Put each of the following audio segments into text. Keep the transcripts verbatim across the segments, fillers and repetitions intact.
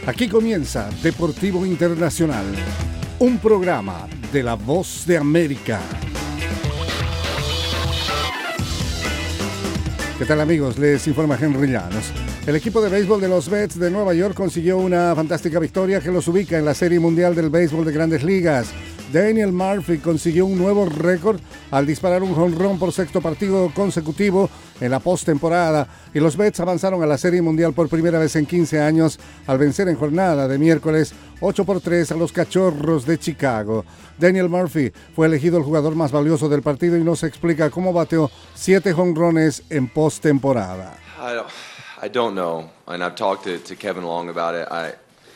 Aquí comienza Deportivo Internacional, un programa de La Voz de América. ¿Qué tal, amigos? Les informa Henry Llanos. El equipo de béisbol de los Mets de Nueva York consiguió una fantástica victoria que los ubica en la Serie Mundial del Béisbol de Grandes Ligas. Daniel Murphy consiguió un nuevo récord al disparar un jonrón por sexto partido consecutivo en la postemporada, y los Mets avanzaron a la Serie Mundial por primera vez en quince años al vencer en jornada de miércoles ocho por tres a los Cachorros de Chicago. Daniel Murphy fue elegido el jugador más valioso del partido y nos explica cómo bateó siete jonrones en postemporada. I don't, I don't know, and I've talked to, to Kevin Long about it. I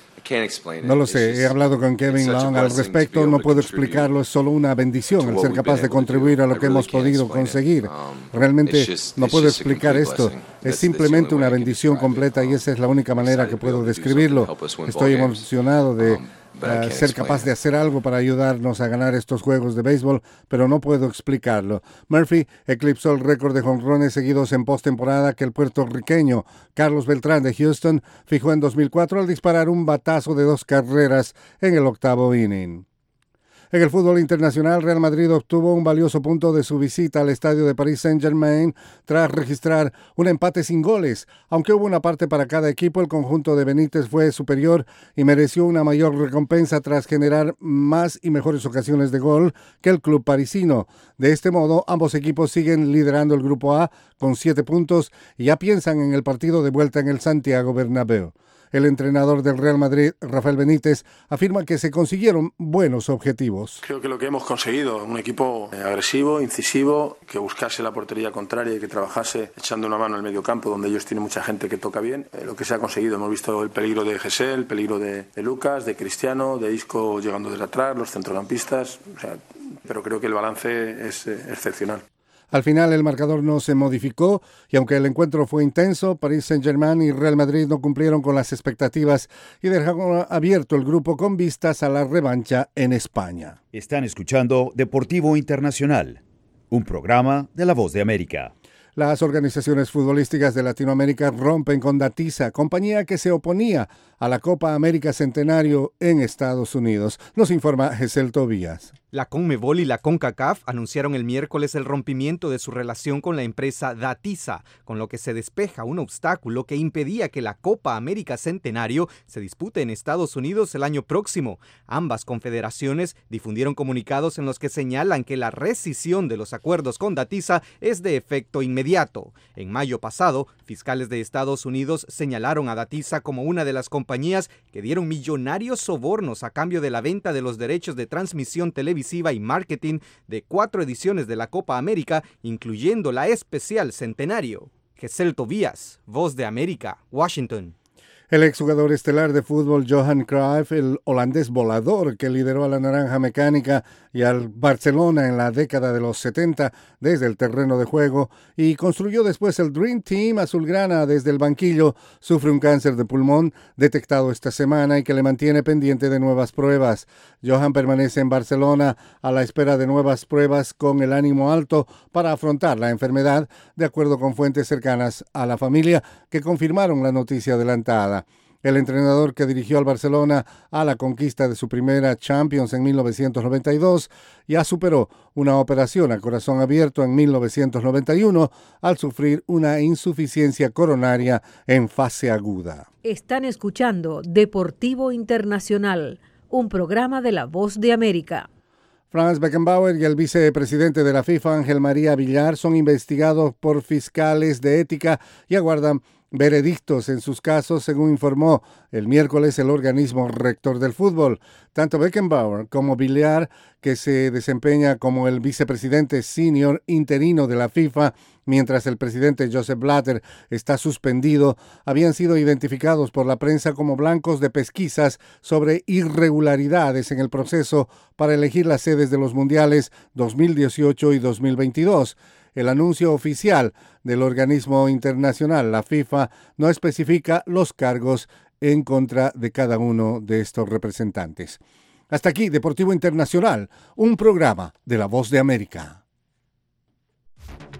No lo sé, he hablado con Kevin Long al respecto, no puedo explicarlo, es solo una bendición el ser capaz de contribuir a lo que hemos podido conseguir. Realmente no puedo explicar esto, es simplemente una bendición completa y esa es la única manera que puedo describirlo. Estoy emocionado de uh, ser capaz de hacer algo para ayudarnos a ganar estos juegos de béisbol, pero no puedo explicarlo. Murphy eclipsó el récord de jonrones seguidos en postemporada que el puertorriqueño Carlos Beltrán de Houston fijó en dos mil cuatro al disparar un batazo de dos carreras en el octavo inning. En el fútbol internacional, Real Madrid obtuvo un valioso punto de su visita al estadio de Paris Saint-Germain tras registrar un empate sin goles. Aunque hubo una parte para cada equipo, el conjunto de Benítez fue superior y mereció una mayor recompensa tras generar más y mejores ocasiones de gol que el club parisino. De este modo, ambos equipos siguen liderando el Grupo A con siete puntos y ya piensan en el partido de vuelta en el Santiago Bernabéu. El entrenador del Real Madrid, Rafael Benítez, afirma que se consiguieron buenos objetivos. Creo que lo que hemos conseguido, un equipo agresivo, incisivo, que buscase la portería contraria y que trabajase echando una mano al medio campo, donde ellos tienen mucha gente que toca bien. Eh, lo que se ha conseguido, hemos visto el peligro de Gessé, el peligro de, de Lucas, de Cristiano, de Isco llegando desde atrás, los centrocampistas, o sea, pero creo que el balance es eh, excepcional. Al final el marcador no se modificó y aunque el encuentro fue intenso, Paris Saint-Germain y Real Madrid no cumplieron con las expectativas y dejaron abierto el grupo con vistas a la revancha en España. Están escuchando Deportivo Internacional, un programa de La Voz de América. Las organizaciones futbolísticas de Latinoamérica rompen con Datiza, compañía que se oponía a la Copa América Centenario en Estados Unidos. Nos informa Gesel Tobías. La Conmebol y la CONCACAF anunciaron el miércoles el rompimiento de su relación con la empresa Datiza, con lo que se despeja un obstáculo que impedía que la Copa América Centenario se dispute en Estados Unidos el año próximo. Ambas confederaciones difundieron comunicados en los que señalan que la rescisión de los acuerdos con Datiza es de efecto inmediato. En mayo pasado, fiscales de Estados Unidos señalaron a Datiza como una de las compañías que dieron millonarios sobornos a cambio de la venta de los derechos de transmisión televisiva y marketing de cuatro ediciones de la Copa América, incluyendo la especial Centenario. Gesel Tobías, Voz de América, Washington. El exjugador estelar de fútbol Johan Cruyff, el holandés volador que lideró a la Naranja Mecánica y al Barcelona en la década de los setenta desde el terreno de juego y construyó después el Dream Team azulgrana desde el banquillo, sufre un cáncer de pulmón detectado esta semana y que le mantiene pendiente de nuevas pruebas. Johan permanece en Barcelona a la espera de nuevas pruebas con el ánimo alto para afrontar la enfermedad, de acuerdo con fuentes cercanas a la familia que confirmaron la noticia adelantada. El entrenador que dirigió al Barcelona a la conquista de su primera Champions en mil novecientos noventa y dos ya superó una operación a corazón abierto en mil novecientos noventa y uno al sufrir una insuficiencia coronaria en fase aguda. Están escuchando Deportivo Internacional, un programa de La Voz de América. Franz Beckenbauer y el vicepresidente de la FIFA, Ángel María Villar, son investigados por fiscales de ética y aguardan veredictos en sus casos, según informó el miércoles el organismo rector del fútbol. Tanto Beckenbauer como Villar, que se desempeña como el vicepresidente senior interino de la FIFA, mientras el presidente Joseph Blatter está suspendido, habían sido identificados por la prensa como blancos de pesquisas sobre irregularidades en el proceso para elegir las sedes de los mundiales dos mil dieciocho y dos mil veintidós. El anuncio oficial del organismo internacional, la FIFA, no especifica los cargos en contra de cada uno de estos representantes. Hasta aquí, Deportivo Internacional, un programa de La Voz de América.